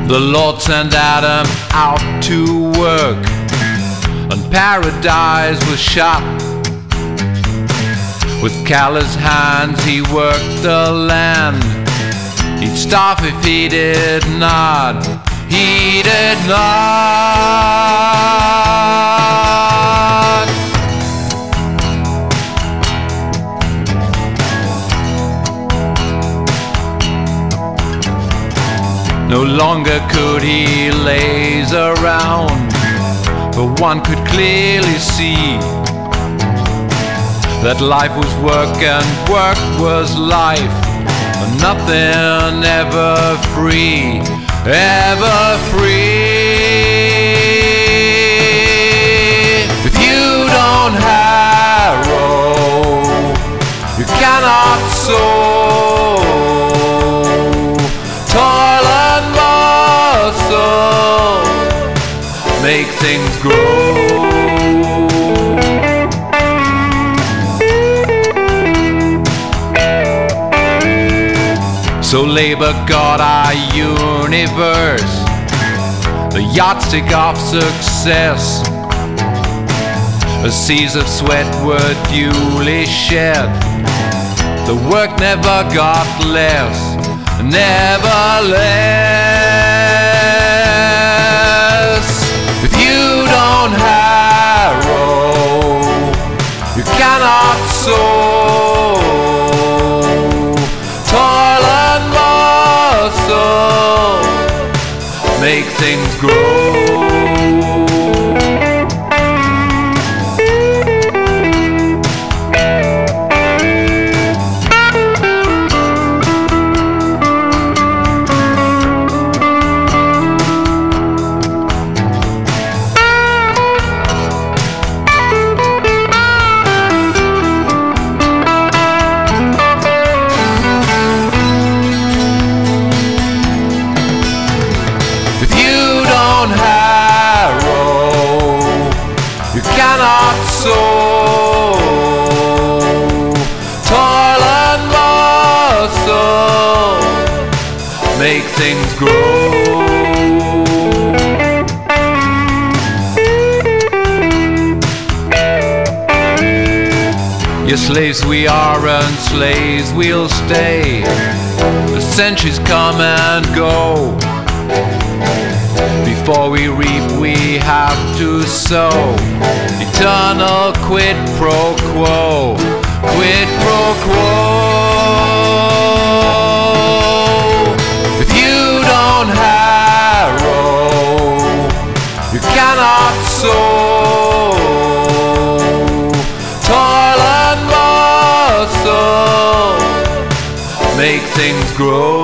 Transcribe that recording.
The Lord sent Adam out to work, and paradise was shut. With callous hands he worked the land. He'd starve if he did not. He did not. No longer could he laze around, but one could clearly see that life was work and work was life, and nothing ever free, ever free. If you don't harrow, you cannot sow. Toil and muscle make things grow. So labor got our universe, the yardstick of success. As seas of sweat were duly shed, the work never got less, never less. If you don't harrow, you cannot sow. Toil and muscle make things grow. Cannot sow. Toil and muscle make things grow. Your slaves we are, and slaves we'll stay. The centuries come and go. Before we reap, we have to sow. Eternal quid pro quo, quid pro quo. If you don't harrow, you cannot sow. Toil and muscle make things grow.